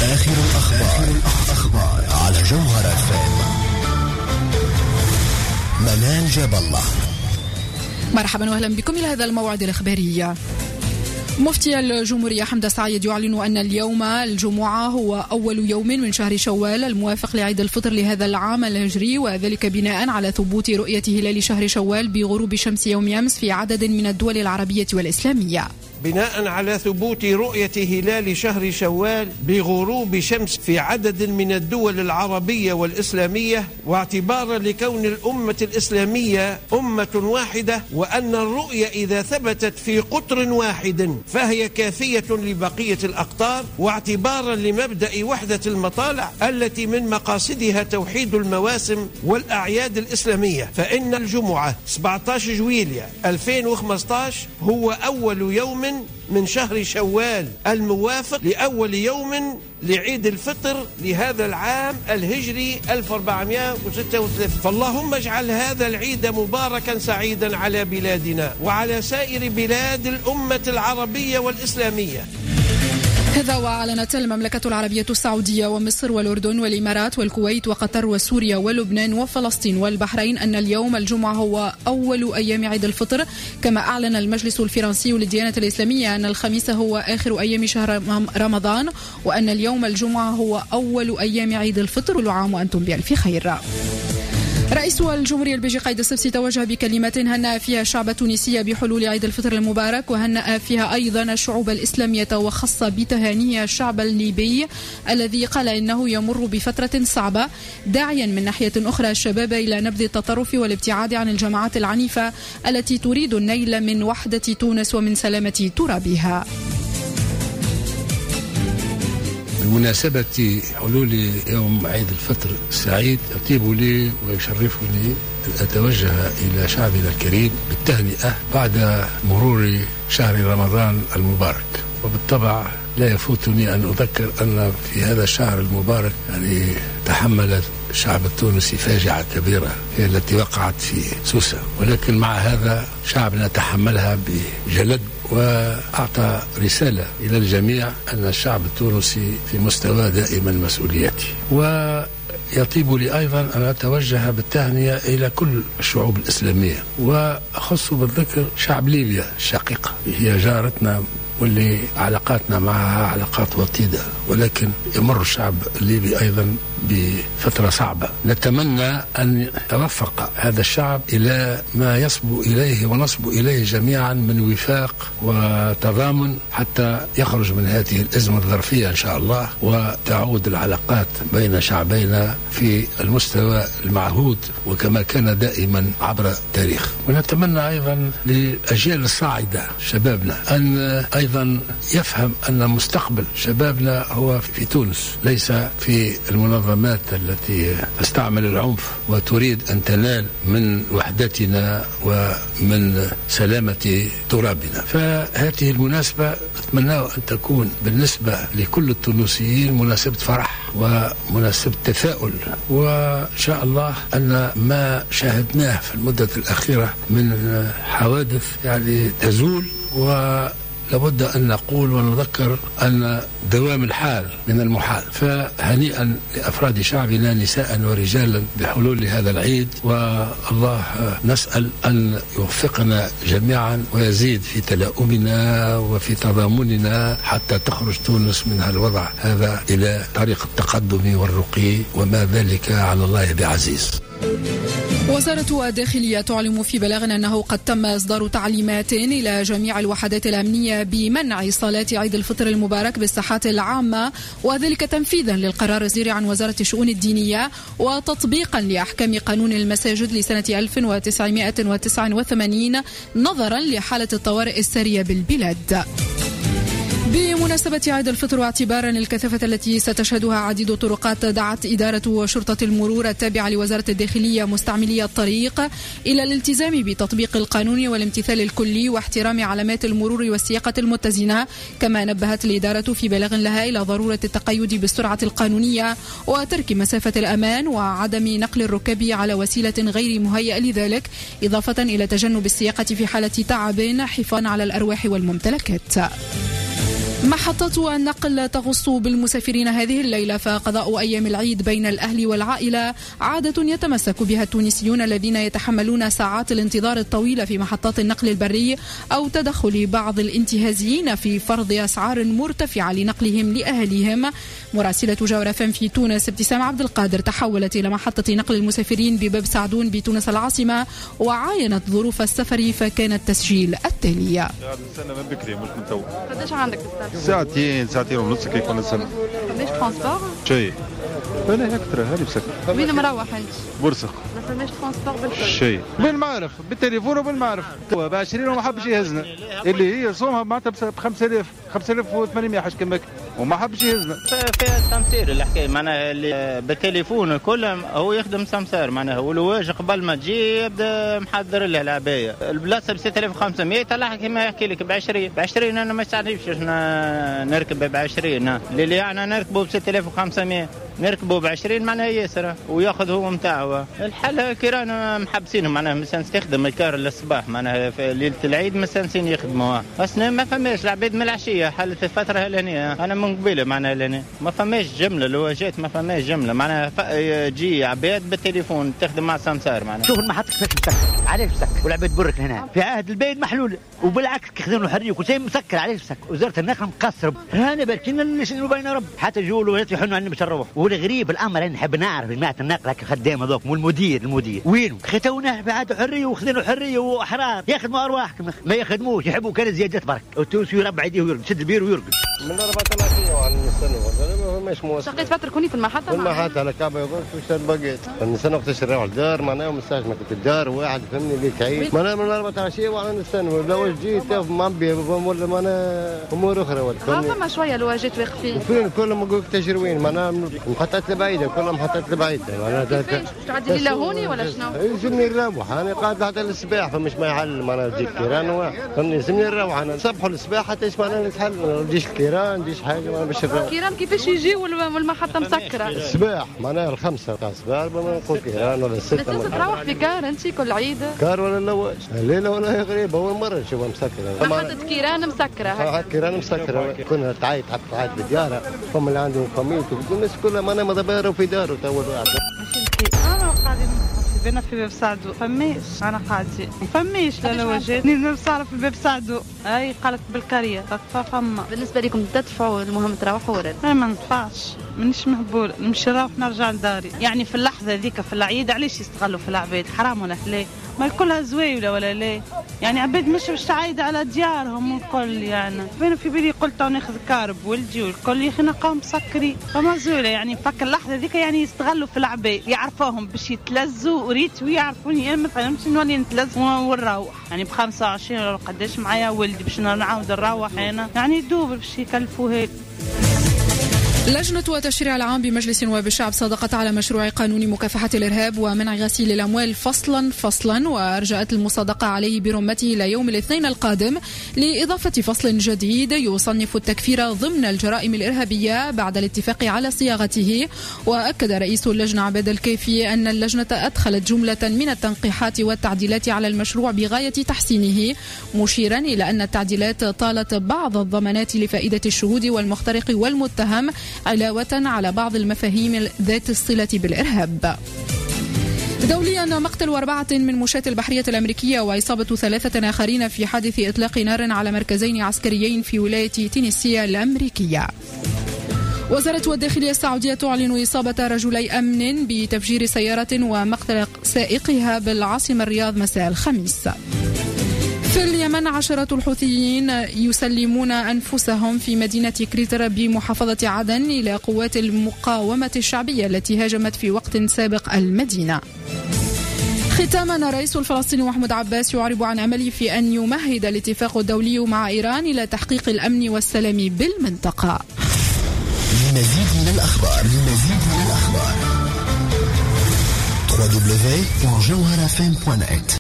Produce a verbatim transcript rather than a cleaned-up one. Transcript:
آخر الأخبار, الأخبار على جوهر اف ام. منال جاب الله. مرحبا وأهلا بكم إلى هذا الموعد الإخباري. مفتي الجمهورية حمد سعيد يعلن أن اليوم الجمعة هو أول يوم من شهر شوال الموافق لعيد الفطر لهذا العام الهجري، وذلك بناء على ثبوت رؤية هلال شهر شوال بغروب شمس يوم أمس في عدد من الدول العربية والإسلامية. بناء على ثبوت رؤية هلال شهر شوال بغروب شمس في عدد من الدول العربية والإسلامية، واعتبارا لكون الأمة الإسلامية أمة واحدة، وأن الرؤية إذا ثبتت في قطر واحد فهي كافية لبقية الأقطار، واعتبارا لمبدأ وحدة المطالع التي من مقاصدها توحيد المواسم والأعياد الإسلامية، فإن الجمعة سبعة عشر جويلية ألفين وخمسة عشر هو أول يوم من شهر شوال الموافق لأول يوم لعيد الفطر لهذا العام الهجري ألف وأربعمائة وستة وثلاثين. فاللهم اجعل هذا العيد مباركا سعيدا على بلادنا وعلى سائر بلاد الأمة العربية والإسلامية. هذا وأعلنت المملكة العربية السعودية ومصر والأردن والإمارات والكويت وقطر وسوريا ولبنان وفلسطين والبحرين أن اليوم الجمعة هو أول أيام عيد الفطر، كما أعلن المجلس الفرنسي للديانة الإسلامية أن الخميس هو آخر أيام شهر رمضان، وأن اليوم الجمعة هو أول أيام عيد الفطر. كل عام وأنتم بألف خير. رئيس الجمهورية البيجي قايد السبسي توجه بكلمة هنأ فيها الشعب التونسي بحلول عيد الفطر المبارك، وهنأ فيها أيضا الشعوب الإسلامية وخص بتهانيه الشعب الليبي الذي قال إنه يمر بفترة صعبة، داعيا من ناحية أخرى الشباب إلى نبذ التطرف والابتعاد عن الجماعات العنيفة التي تريد النيل من وحدة تونس ومن سلامة ترابها. بمناسبة حلول يوم عيد الفطر السعيد يطيب لي ويشرفني أن أتوجه إلى شعبنا الكريم بالتهنئة بعد مرور شهر رمضان المبارك. وبالطبع لا يفوتني أن أذكر أن في هذا الشهر المبارك يعني تحمل الشعب التونسي فاجعة كبيرة هي التي وقعت في سوسة، ولكن مع هذا شعبنا تحملها بجلد وأعطى رسالة إلى الجميع أن الشعب التونسي في مستوى دائما مسؤوليته. ويطيب لي أيضا أن أتوجه بالتهنئة إلى كل الشعوب الإسلامية، وأخص بالذكر شعب ليبيا الشقيقة، هي جارتنا واللي علاقاتنا معها علاقات وطيدة، ولكن يمر الشعب الليبي أيضا بفترة صعبة. نتمنى أن يتوفق هذا الشعب إلى ما يصبو إليه ونصبو إليه جميعا من وفاق وتضامن حتى يخرج من هذه الأزمة الظرفية إن شاء الله، وتعود العلاقات بين شعبينا في المستوى المعهود وكما كان دائما عبر التاريخ. ونتمنى أيضا للأجيال الصاعدة شبابنا أن أيضا يفهم أن مستقبل شبابنا هو في تونس، ليس في المنظمات التي تستعمل العنف وتريد أن تنال من وحدتنا ومن سلامة ترابنا. فهذه المناسبة أتمنى أن تكون بالنسبة لكل التونسيين مناسبة فرح ومناسبة تفاؤل، وإن شاء الله أن ما شاهدناه في المدة الأخيرة من حوادث يعني تزول، و لابد أن نقول ونذكر أن دوام الحال من المحال. فهنيئا لأفراد شعبنا نساء ورجالا بحلول هذا العيد، والله نسأل أن يوفقنا جميعا ويزيد في تلاؤمنا وفي تضامننا حتى تخرج تونس من الوضع هذا إلى طريق التقدم والرقي، وما ذلك على الله بعزيز. وزارة الداخلية تعلم في بلاغ أنه قد تم إصدار تعليمات إلى جميع الوحدات الأمنية بمنع صلاة عيد الفطر المبارك بالساحات العامة، وذلك تنفيذا للقرار الصادر عن وزارة الشؤون الدينية وتطبيقا لأحكام قانون المساجد لسنة ألف وتسعمائة وتسعة وثمانين نظرا لحالة الطوارئ السارية بالبلاد. بمناسبة عيد الفطر واعتبارا الكثافة التي ستشهدها عديد الطرقات، دعت إدارة شرطة المرور التابعة لوزارة الداخلية مستعملي الطريق إلى الالتزام بتطبيق القانون والامتثال الكلي واحترام علامات المرور والسياقة المتزنة. كما نبهت الإدارة في بلاغ لها إلى ضرورة التقيد بالسرعة القانونية وترك مسافة الأمان وعدم نقل الركاب على وسيلة غير مهيئة لذلك، إضافة إلى تجنب السياقة في حالة تعب حفاظا على الأرواح والممتلكات. محطة النقل تغص بالمسافرين هذه الليلة، فقضاء أيام العيد بين الأهل والعائلة عادة يتمسك بها التونسيون الذين يتحملون ساعات الانتظار الطويلة في محطات النقل البري أو تدخل بعض الانتهازيين في فرض أسعار مرتفعة لنقلهم لأهلهم. مراسلة جوهر اف ام في تونس ابتسام عبد القادر تحولت إلى محطة نقل المسافرين بباب سعدون بتونس العاصمة وعاينت ظروف السفر، فكان التسجيل التالي. السنة من بكري مش من تو. قداش عندك تستنى؟ ساعتين ساعتين ونص كي يكون السنة. فماش ترونسبور؟ شيء. أنا أكثر هذه بسكر. وين مروح أنت؟ برسخ. ما فماش ترونسبور بالكل. شيء. بالمعرف بالتليفون وبالمعرف. ب عشرين وما حبش يهزنا. اللي هي صومها معناتها ب خمسة آلاف خمسة آلاف وثمانمائة حاج كمك وما حبش يهزنا. فيها التمثيل الحكاية معناها اللي بالتليفون كله هو يخدم سمسار معناها والواجه قبل ما تجي يبدا محضر له العباية. البلاصة ب ستة آلاف وخمسمائة طلعها كما يحكي لك ب عشرين ب عشرين أنا ما يساعدنيش نركب ب عشرين اللي يعني نركبه ب ستة آلاف وخمسمائة نركبه ب عشرين معناها ياسر وياخذ هو متاعه. الحل كيرانا محبسينهم معناها مثلا تخدم الكار للصباح معناها في ليلة العيد مستانسين يخدموها. أصلا ما فماش العباد من العشية حالة الفترة هلانية أنا من قبيله معناها لهنا ما فماش جملة الواجهات ما فماش جملة معناها جي عباد بالتليفون تخدم مع سمسار معناها. شوف المحطة كيفاش مسكر علاش مسكر والعباد برك هنا في عهد البيت محلول وبالعكس كيخدموا الحرية وكل شيء مسكر علاش مسكر. وزارة النقل مقصر هنا بالكنا اللي بين رب حتى جولوا يحنوا عنا باش نروح. والغريب الامر انا نحب نعرف جماعة النقل هكا خدام هذوك والمدير المدير وينهم ختونا بعد حرية وخذنا حرية واحرار يخدموا ارواحكم ما يخدموش يحبوا كان زيادات برك التونسي يربع يديه ويرقد يشد البير ويرقد. من أربعة آلاف وعن السنة مش مواسم. شقيت فترة كوني في المحطة؟ في المحطة على كعبة يقول وش بقيت. السنة وقت نروح الدار معناها ومستاش ما كنت الدار واحد فهمني اللي تعيد. معناها من أربعة عشية وعن السنة لو جيت معبي ولا معناها أمور أخرى ولا. ها فما شوية الواجهات واقفين. فين كلهم يقولك تجروين معناها محطات البعيدة كلهم محطات البعيدة. معناها كيفاش تعدي لي هوني ولا شنو؟ يلزمني نروح أنا قاعد حتى الصباح فمش ما يحل معناها تجيك كيران واحد. فهمني يلزمني نروح أنا نصبحوا الصباح حتى إيش معناها نتحل ما تجيش كيران تجيش حاجة ما باش نروح. كيران كيفاش يجي والمحطة مسكرة؟ الصباح معناها الخمسة تاع الصباح ما نقول كيران ولا الستة. بس أنت تروح في كار أنت كل عيد؟ كار ولا لواش الليلة ولا غريبة أول مرة نشوفها مسكرة. محطة كيران مسكرة. محطة كيران مسكرة كنا تعيط حتى تعيط بديارها هم اللي عندهم فاميلته الناس كلها معناها ما دبروا في داره تو واحد. أنا قاعدين بنا في باب سعدو فميش أنا قاعدين فميش لا وجهت نبي صار في باب سعدو أي قالت بالكارية تدفع فما. بالنسبة لكم تدفعوا المهم تروحوا ولا؟ أي ما ندفعش منيش مهبول نمشي نروح نرجع لداري. يعني في اللحظة ذيك في العيد علاش يستغلوا في العباد حرام ولا ليه؟ ما كلها زويلة ولا ليه؟ يعني عباد مش باش تعايد على ديارهم والكل يعني. فين في بالي قلت ناخذ كارب ولدي والكل يا اخي نقام مسكري فما زويلة يعني فك اللحظة ذيك يعني يستغلوا في العباد يعرفوهم باش يتلزوا وريت ويعرفوني انا مثلا باش نولي نتلز ونروح يعني ب خمسة وعشرين ولا قداش معايا ولدي باش نعاود نروح انا يعني دوب باش يكلفوها. لجنة التشريع العام بمجلس نواب الشعب صادقت على مشروع قانون مكافحة الإرهاب ومنع غسيل الأموال فصلا فصلا وأرجأت المصادقة عليه برمته إلى يوم الاثنين القادم لإضافة فصل جديد يصنف التكفير ضمن الجرائم الإرهابية بعد الاتفاق على صياغته. وأكد رئيس اللجنة عباد الكافي أن اللجنة أدخلت جملة من التنقيحات والتعديلات على المشروع بغاية تحسينه مشيرا إلى أن التعديلات طالت بعض الضمانات لفائدة الشهود والمخترق والمتهم علاوة على بعض المفاهيم ذات الصلة بالإرهاب. دوليا مقتل أربعة من مشاة البحرية الأمريكية وإصابة ثلاثة آخرين في حادث إطلاق نار على مركزين عسكريين في ولاية تينيسي الأمريكية. وزارة الداخلية السعودية تعلن إصابة رجلي أمن بتفجير سيارة ومقتل سائقها بالعاصمة الرياض مساء الخميس. في اليمن عشرة الحوثيين يسلمون أنفسهم في مدينة كريتر بمحافظة عدن إلى قوات المقاومة الشعبية التي هاجمت في وقت سابق المدينة. ختاما رئيس الفلسطيني محمود عباس يعرب عن أمله في أن يمهد الاتفاق الدولي مع إيران إلى تحقيق الأمن والسلام بالمنطقة. لمزيد من الأخبار لمزيد من الأخبار دبليو دبليو دبليو دوت جوهر اف ام دوت نت